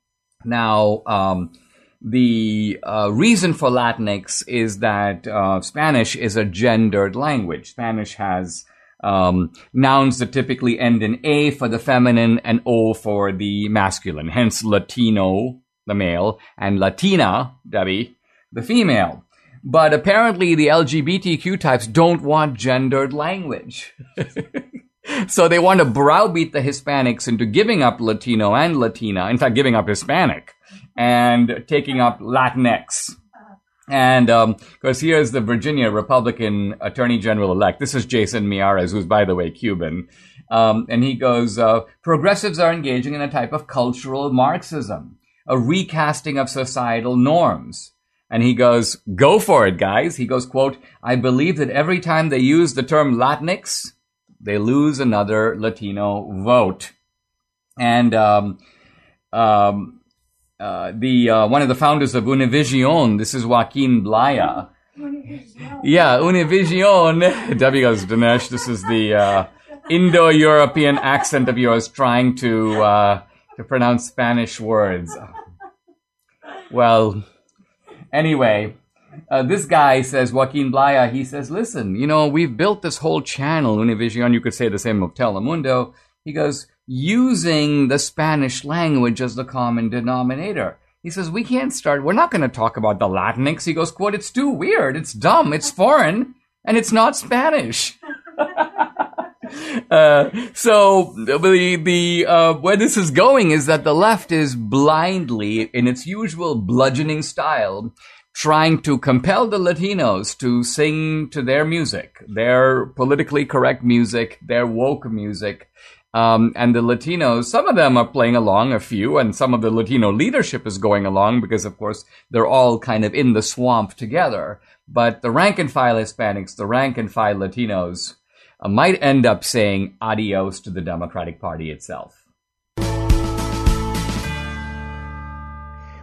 Now, um, the uh, reason for Latinx is that uh, Spanish is a gendered language. Spanish has Um, nouns that typically end in A for the feminine and O for the masculine, hence Latino, the male, and Latina, Debbie, the female. But apparently the L G B T Q types don't want gendered language. So they want to browbeat the Hispanics into giving up Latino and Latina, in fact, giving up Hispanic, and taking up Latinx. And, um, of course, here's the Virginia Republican Attorney General-elect. This is Jason Miyares, who's, by the way, Cuban. Um, and he goes, uh, progressives are engaging in a type of cultural Marxism, a recasting of societal norms. And he goes, go for it, guys. He goes, quote, I believe that every time they use the term Latinx, they lose another Latino vote. And, um, um, Uh, the uh, one of the founders of Univision, this is Joaquin Blaya. Yeah, Univision. Debbie goes, Dinesh, this is the uh, Indo-European accent of yours trying to uh, to pronounce Spanish words. Well, anyway, uh, this guy says, Joaquin Blaya, he says, listen, you know, we've built this whole channel, Univision, you could say the same of Telemundo. He goes, using the Spanish language as the common denominator. He says, we can't start, we're not going to talk about the Latinx. He goes, quote, it's too weird, it's dumb, it's foreign, and it's not Spanish. uh, so the, the, uh, where this is going is that the left is blindly, in its usual bludgeoning style, trying to compel the Latinos to sing to their music, their politically correct music, their woke music. Um, and the Latinos, some of them are playing along, a few, and some of the Latino leadership is going along because, of course, they're all kind of in the swamp together. But the rank and file Hispanics, the rank and file Latinos, uh, might end up saying adios to the Democratic Party itself.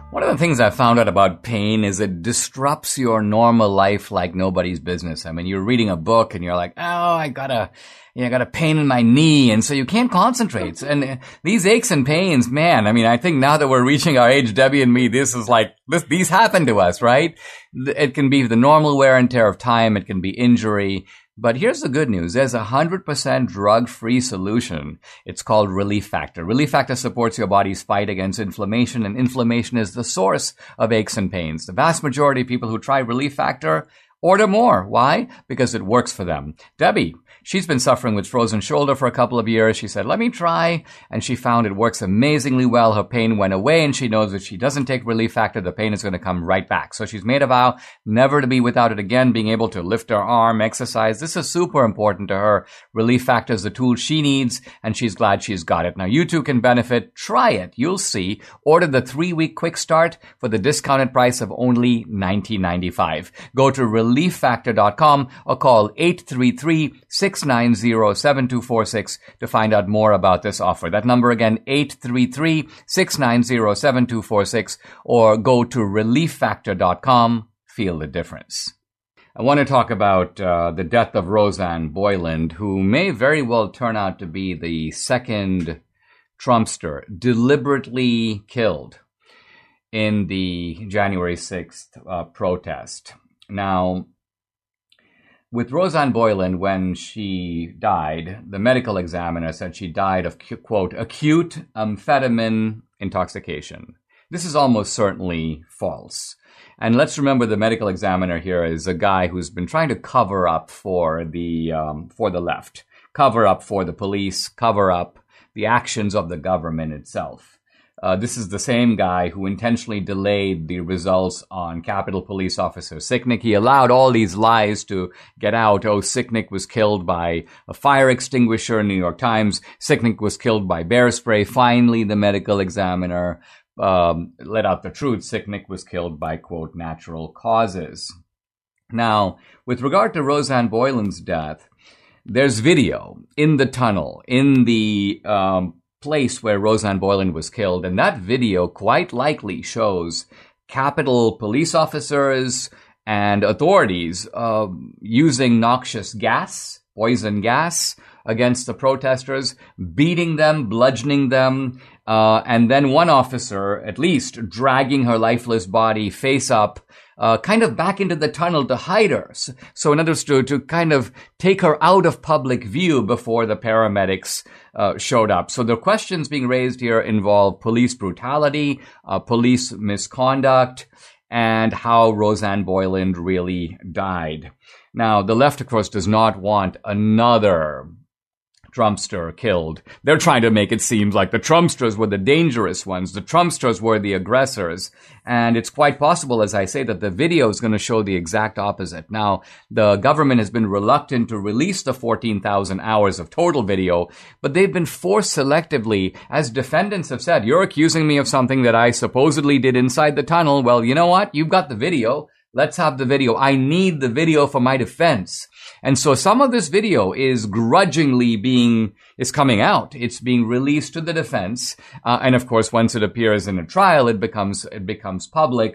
One of the things I found out about pain is it disrupts your normal life like nobody's business. I mean, you're reading a book and you're like, oh, I got a, yeah, I got a pain in my knee. And so you can't concentrate. And these aches and pains, man, I mean, I think now that we're reaching our age, Debbie and me, this is like, this, these happen to us, right? It can be the normal wear and tear of time. It can be injury. But here's the good news. There's a one hundred percent drug-free solution. It's called Relief Factor. Relief Factor supports your body's fight against inflammation, and inflammation is the source of aches and pains. The vast majority of people who try Relief Factor order more. Why? Because it works for them. Debbie, she's been suffering with frozen shoulder for a couple of years. She said, let me try. And she found it works amazingly well. Her pain went away, and she knows if she doesn't take Relief Factor, the pain is going to come right back. So she's made a vow never to be without it again, being able to lift her arm, exercise. This is super important to her. Relief Factor is the tool she needs, and she's glad she's got it. Now, you too can benefit. Try it. You'll see. Order the three-week quick start for the discounted price of only nineteen ninety-five. Go to relief factor dot com or call eight three three, six nine zero, seven two four six to find out more about this offer. That number again, eight three three, six nine zero, seven two four six, or go to relief factor dot com. Feel the difference. I want to talk about uh, the death of Rosanne Boyland, who may very well turn out to be the second Trumpster deliberately killed in the January sixth uh, protest. Now, with Rosanne Boyland, when she died, the medical examiner said she died of, quote, acute amphetamine intoxication. This is almost certainly false. And let's remember the medical examiner here is a guy who's been trying to cover up for the um, for the left, cover up for the police, cover up the actions of the government itself. Uh, this is the same guy who intentionally delayed the results on Capitol Police Officer Sicknick. He allowed all these lies to get out. Oh, Sicknick was killed by a fire extinguisher in New York Times. Sicknick was killed by bear spray. Finally, the medical examiner um, let out the truth. Sicknick was killed by, quote, natural causes. Now, with regard to Rosanne Boyland's death, there's video in the tunnel, in the um place where Rosanne Boyland was killed, and that video quite likely shows Capitol police officers and authorities uh, using noxious gas, poison gas, against the protesters, beating them, bludgeoning them, uh, and then one officer, at least, dragging her lifeless body face up, Uh, kind of back into the tunnel to hide her. So in other words, to, to kind of take her out of public view before the paramedics uh, showed up. So the questions being raised here involve police brutality, uh, police misconduct, and how Rosanne Boyland really died. Now, the left, of course, does not want another Trumpster killed. They're trying to make it seem like the Trumpsters were the dangerous ones. The Trumpsters were the aggressors. And it's quite possible, as I say, that the video is going to show the exact opposite. Now, the government has been reluctant to release the fourteen thousand hours of total video, but they've been forced selectively, as defendants have said, you're accusing me of something that I supposedly did inside the tunnel. Well, you know what? You've got the video. Let's have the video. I need the video for my defense. And so some of this video is grudgingly being, is coming out. It's being released to the defense. Uh, and of course, once it appears in a trial, it becomes, it becomes public.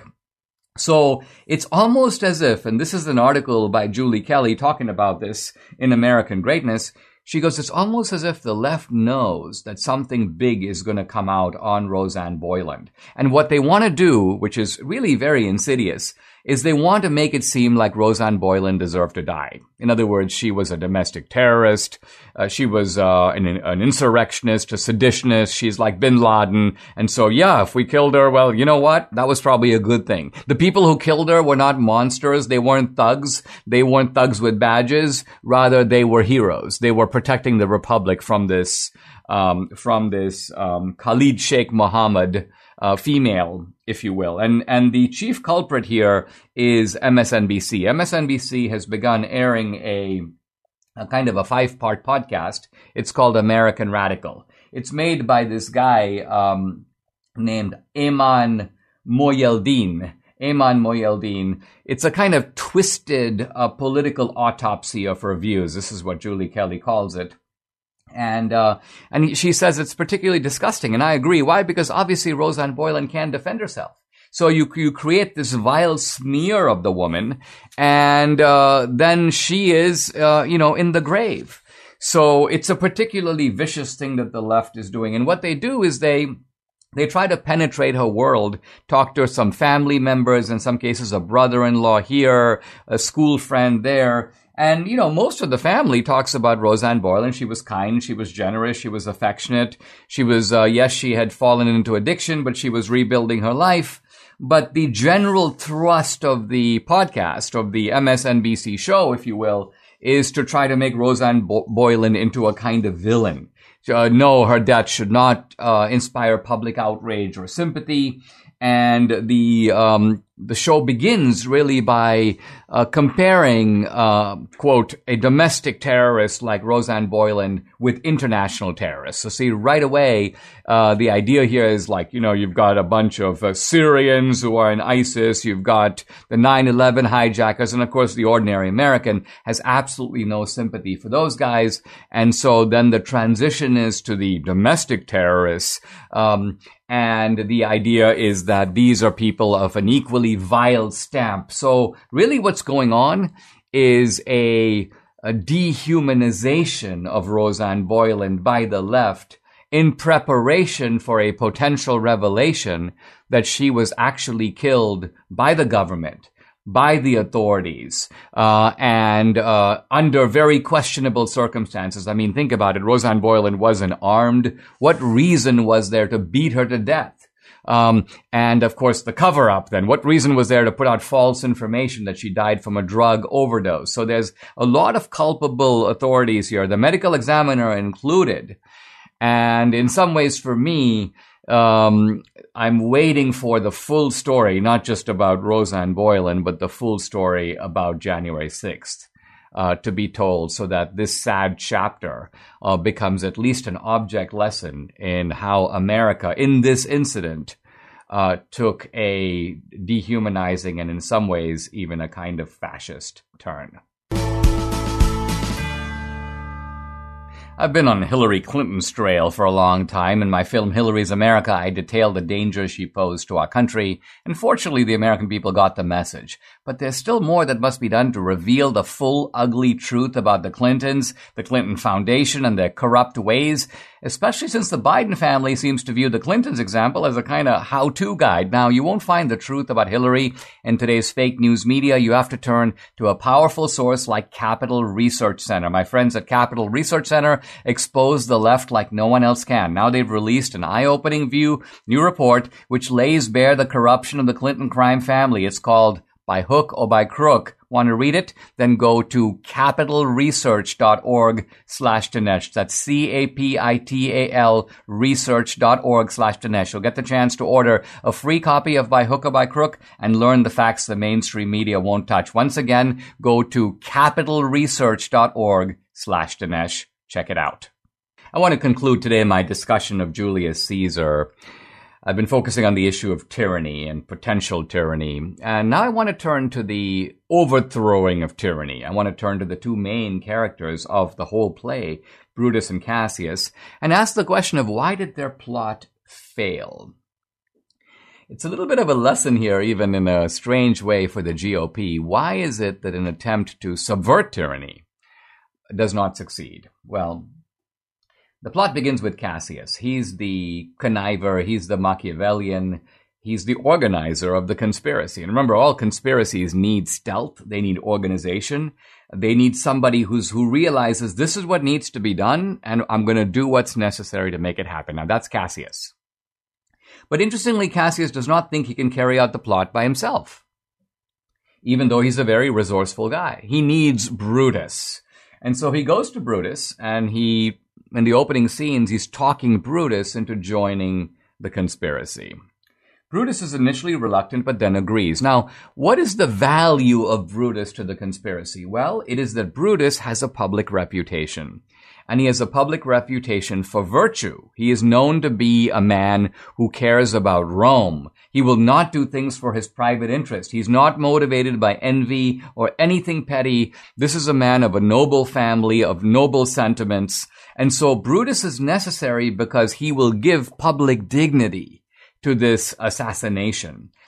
So it's almost as if, and this is an article by Julie Kelly talking about this in American Greatness. She goes, it's almost as if the left knows that something big is going to come out on Rosanne Boyland. And what they want to do, which is really very insidious, is they want to make it seem like Rosanne Boyland deserved to die. In other words, she was a domestic terrorist. Uh, she was uh, an, an insurrectionist, a seditionist. She's like bin Laden. And so, yeah, if we killed her, well, you know what? That was probably a good thing. The people who killed her were not monsters. They weren't thugs. They weren't thugs with badges. Rather, they were heroes. They were protecting the Republic from this, um, from this um, Khalid Sheikh Mohammed Uh, female, if you will. And and the chief culprit here is M S N B C. M S N B C has begun airing a, a kind of a five-part podcast. It's called American Radical. It's made by this guy um, named Ayman Mohyeldin. Ayman Mohyeldin. It's a kind of twisted uh, political autopsy of her views. This is what Julie Kelly calls it. And, uh, and she says it's particularly disgusting. And I agree. Why? Because obviously Rosanne Boyland can defend herself. So you you create this vile smear of the woman, and uh, then she is, uh, you know, in the grave. So it's a particularly vicious thing that the left is doing. And what they do is they they try to penetrate her world, talk to some family members, in some cases a brother-in-law here, a school friend there. And, you know, most of the family talks about Roseanne Boylan. She was kind, she was generous, she was affectionate. She was, uh, yes, she had fallen into addiction, but she was rebuilding her life. But the general thrust of the podcast, of the M S N B C show, if you will, is to try to make Roseanne Bo- Boylan into a kind of villain. Uh, no, her death should not uh, inspire public outrage or sympathy. And the um, the show begins really by uh, comparing, uh, quote, a domestic terrorist like Roseanne Boylan with international terrorists. So see, right away, uh, the idea here is like, you know, you've got a bunch of uh, Syrians who are in ISIS, you've got the nine eleven hijackers, and of course the ordinary American has absolutely no sympathy for those guys. And so then the transition is to the domestic terrorists. Um, And the idea is that these are people of an equally vile stamp. So really what's going on is a, a dehumanization of Roseanne Boylan by the left in preparation for a potential revelation that she was actually killed by the government, by the authorities, uh, and uh, under very questionable circumstances. I mean, think about it. Roseanne Boylan wasn't armed. What reason was there to beat her to death? Um, and of course, the cover-up then. What reason was there to put out false information that she died from a drug overdose? So there's a lot of culpable authorities here, the medical examiner included. And in some ways, for me, Um, I'm waiting for the full story, not just about Roseanne Boylan, but the full story about January sixth, uh, to be told, so that this sad chapter uh, becomes at least an object lesson in how America, in this incident, uh, took a dehumanizing and in some ways even a kind of fascist turn. I've been on Hillary Clinton's trail for a long time. In my film Hillary's America, I detail the dangers she posed to our country, and fortunately the American people got the message. But there's still more that must be done to reveal the full, ugly truth about the Clintons, the Clinton Foundation, and their corrupt ways, especially since the Biden family seems to view the Clintons example as a kind of how-to guide. Now, you won't find the truth about Hillary in today's fake news media. You have to turn to a powerful source like Capital Research Center. My friends at Capital Research Center expose the left like no one else can. Now they've released an eye-opening view, new report, which lays bare the corruption of the Clinton crime family. It's called By Hook or By Crook. Want to read it? Then go to capitalresearch.org slash Dinesh. That's C-A-P-I-T-A-L research.org slash Dinesh. You'll get the chance to order a free copy of By Hook or By Crook and learn the facts the mainstream media won't touch. Once again, go to capitalresearch.org slash Dinesh. Check it out. I want to conclude today my discussion of Julius Caesar. I've been focusing on the issue of tyranny and potential tyranny, and now I want to turn to the overthrowing of tyranny. I want to turn to the two main characters of the whole play, Brutus and Cassius, and ask the question of why did their plot fail? It's a little bit of a lesson here, even in a strange way, for the G O P. Why is it that an attempt to subvert tyranny does not succeed? Well, the plot begins with Cassius. He's the conniver, he's the Machiavellian, he's the organizer of the conspiracy. And remember, all conspiracies need stealth, they need organization, they need somebody who's who realizes this is what needs to be done, and I'm going to do what's necessary to make it happen. Now, that's Cassius. But interestingly, Cassius does not think he can carry out the plot by himself, even though he's a very resourceful guy. He needs Brutus. And so he goes to Brutus, and he, in the opening scenes, he's talking Brutus into joining the conspiracy. Brutus is initially reluctant, but then agrees. Now, what is the value of Brutus to the conspiracy? Well, it is that Brutus has a public reputation. And he has a public reputation for virtue. He is known to be a man who cares about Rome. He will not do things for his private interest. He's not motivated by envy or anything petty. This is a man of a noble family, of noble sentiments. And so Brutus is necessary because he will give public dignity to this assassination.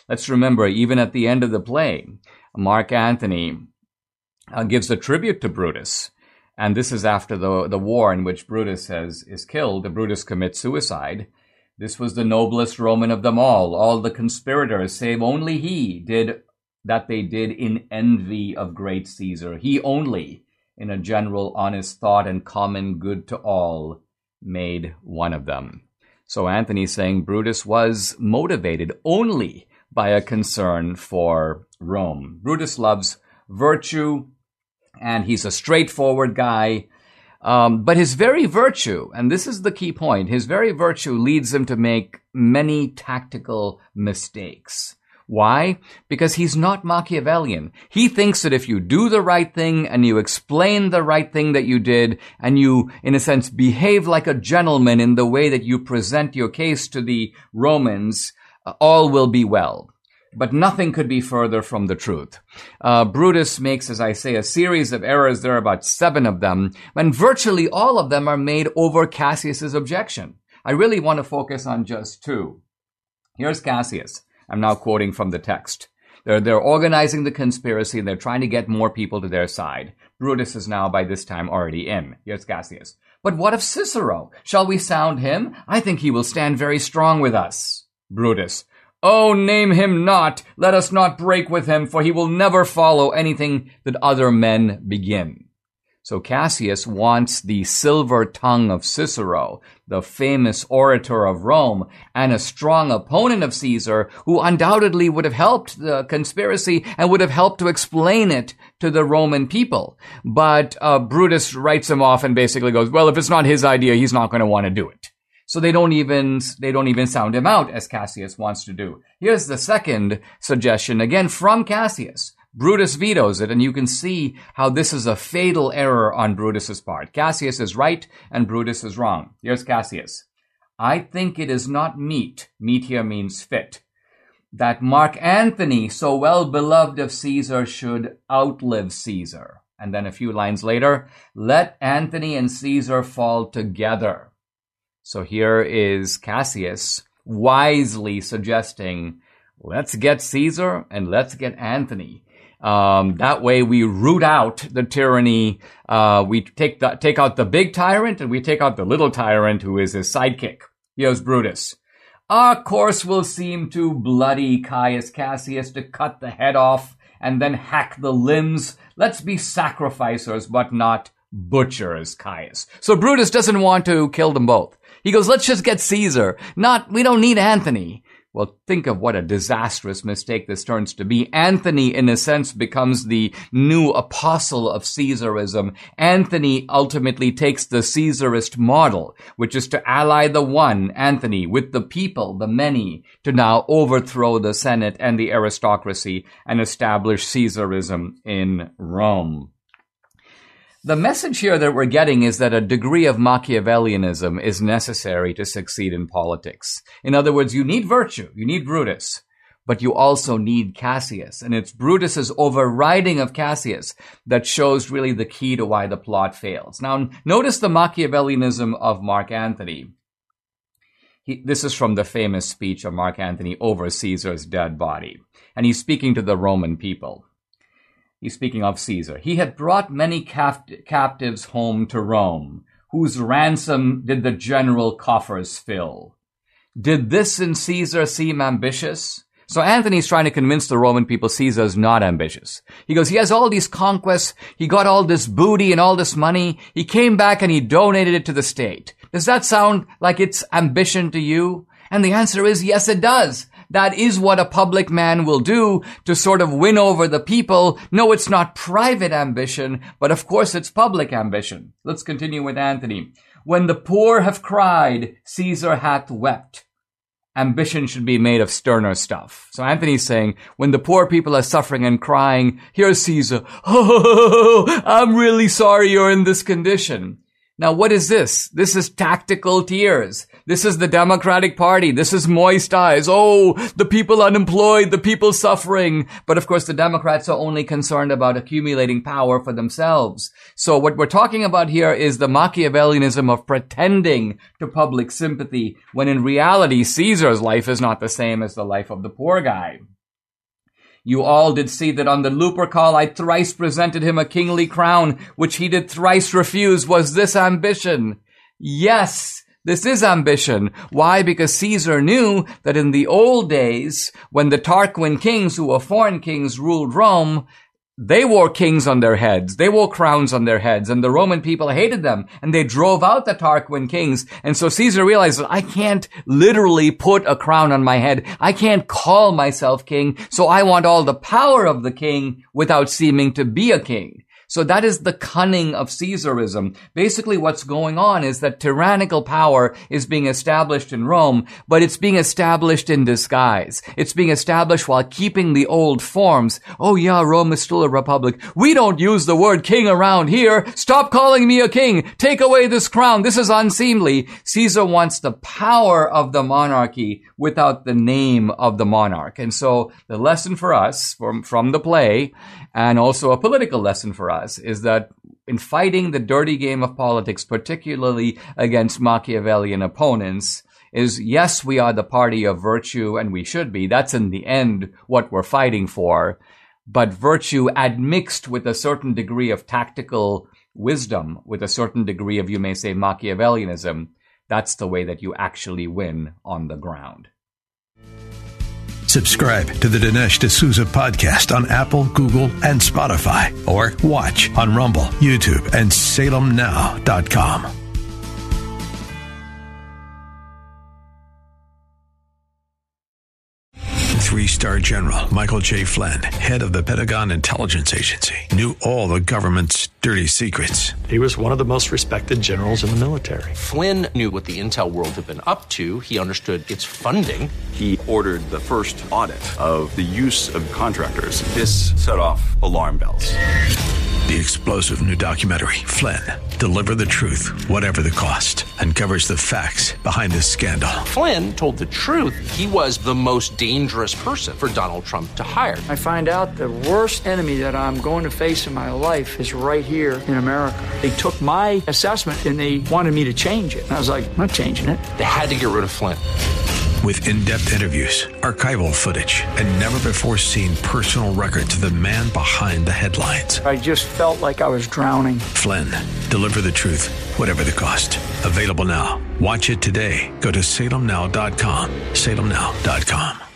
Let's remember, even at the end of the play, Mark Antony uh, gives a tribute to Brutus. And this is after the, the war in which Brutus has, is killed. Brutus commits suicide. This was the noblest Roman of them all. All the conspirators, save only he, did that they did in envy of great Caesar. He only, in a general honest thought and common good to all, made one of them. So Antony's saying Brutus was motivated only by a concern for Rome. Brutus loves virtue, and he's a straightforward guy. Um, but his very virtue, and this is the key point, his very virtue leads him to make many tactical mistakes. Why? Because he's not Machiavellian. He thinks that if you do the right thing and you explain the right thing that you did and you, in a sense, behave like a gentleman in the way that you present your case to the Romans, uh, all will be well. But nothing could be further from the truth. Uh, Brutus makes, as I say, a series of errors. There are about seven of them, and virtually all of them are made over Cassius's objection. I really want to focus on just two. Here's Cassius. I'm now quoting from the text. They're, they're organizing the conspiracy, and they're trying to get more people to their side. Brutus is now, by this time, already in. Here's Cassius. But what of Cicero? Shall we sound him? I think he will stand very strong with us. Brutus. Oh, name him not. Let us not break with him, for he will never follow anything that other men begin. So Cassius wants the silver tongue of Cicero, the famous orator of Rome, and a strong opponent of Caesar, who undoubtedly would have helped the conspiracy and would have helped to explain it to the Roman people. But uh, Brutus writes him off and basically goes, well, if it's not his idea, he's not going to want to do it. So they don't even, they don't even sound him out as Cassius wants to do. Here's the second suggestion, again from Cassius. Brutus vetoes it, and you can see how this is a fatal error on Brutus's part. Cassius is right, and Brutus is wrong. Here's Cassius. I think it is not meet, meet here means fit, that Mark Antony, so well beloved of Caesar, should outlive Caesar. And then a few lines later, let Antony and Caesar fall together. So here is Cassius wisely suggesting, let's get Caesar and let's get Antony. Um, that way we root out the tyranny. Uh, we take the, take out the big tyrant and we take out the little tyrant who is his sidekick. Here's Brutus. Our course will seem too bloody, Caius Cassius, to cut the head off and then hack the limbs. Let's be sacrificers, but not butchers, Caius. So Brutus doesn't want to kill them both. He goes, let's just get Caesar. Not, we don't need Antony. Well, think of what a disastrous mistake this turns to be. Antony, in a sense, becomes the new apostle of Caesarism. Antony ultimately takes the Caesarist model, which is to ally the one, Antony, with the people, the many, to now overthrow the Senate and the aristocracy and establish Caesarism in Rome. The message here that we're getting is that a degree of Machiavellianism is necessary to succeed in politics. In other words, you need virtue, you need Brutus, but you also need Cassius. And it's Brutus's overriding of Cassius that shows really the key to why the plot fails. Now, notice the Machiavellianism of Mark Antony. He, this is from the famous speech of Mark Antony over Caesar's dead body. And he's speaking to the Roman people. He's speaking of Caesar. He had brought many capt- captives home to Rome, whose ransom did the general coffers fill. Did this in Caesar seem ambitious? So Antony's trying to convince the Roman people Caesar's not ambitious. He goes, he has all these conquests, he got all this booty and all this money, he came back and he donated it to the state. Does that sound like it's ambition to you? And the answer is yes, it does. That is what a public man will do to sort of win over the people. No, it's not private ambition, but of course it's public ambition. Let's continue with Antony. When the poor have cried, Caesar hath wept. Ambition should be made of sterner stuff. So Antony's saying, when the poor people are suffering and crying, here's Caesar. Oh, I'm really sorry you're in this condition. Now, what is this? This is tactical tears. This is the Democratic Party. This is moist eyes. Oh, the people unemployed, the people suffering. But of course, the Democrats are only concerned about accumulating power for themselves. So what we're talking about here is the Machiavellianism of pretending to public sympathy, when in reality, Caesar's life is not the same as the life of the poor guy. You all did see that on the Lupercal I thrice presented him a kingly crown, which he did thrice refuse. Was this ambition? Yes, this is ambition. Why? Because Caesar knew that in the old days, when the Tarquin kings, who were foreign kings, ruled Rome, they wore kings on their heads. They wore crowns on their heads, and the Roman people hated them, and they drove out the Tarquin kings. And so Caesar realized that I can't literally put a crown on my head. I can't call myself king, so I want all the power of the king without seeming to be a king. So that is the cunning of Caesarism. Basically what's going on is that tyrannical power is being established in Rome, but it's being established in disguise. It's being established while keeping the old forms. Oh yeah, Rome is still a republic. We don't use the word king around here. Stop calling me a king. Take away this crown. This is unseemly. Caesar wants the power of the monarchy without the name of the monarch. And so the lesson for us from, from the play, and also a political lesson for us, is that in fighting the dirty game of politics, particularly against Machiavellian opponents, is yes, we are the party of virtue, and we should be. That's in the end what we're fighting for. But virtue admixed with a certain degree of tactical wisdom, with a certain degree of, you may say, Machiavellianism, that's the way that you actually win on the ground. Subscribe to the Dinesh D'Souza podcast on Apple, Google, and Spotify, or watch on Rumble, YouTube, and Salem Now dot com. Three-star General Michael J. Flynn, head of the Pentagon Intelligence Agency, knew all the government's dirty secrets. He was one of the most respected generals in the military. Flynn knew what the intel world had been up to. He understood its funding. He ordered the first audit of the use of contractors. This set off alarm bells. The explosive new documentary, Flynn, Deliver the Truth, Whatever the Cost, uncovers the facts behind this scandal. Flynn told the truth. He was the most dangerous person for Donald Trump to hire. I find out the worst enemy that I'm going to face in my life is right here in America. They took my assessment and they wanted me to change it. And I was like, I'm not changing it. They had to get rid of Flynn. With in-depth interviews, archival footage, and never-before-seen personal records of the man behind the headlines. I just felt like I was drowning. Flynn, Deliver the Truth, Whatever the Cost. Available now. Watch it today. Go to Salem Now dot com. Salem Now dot com.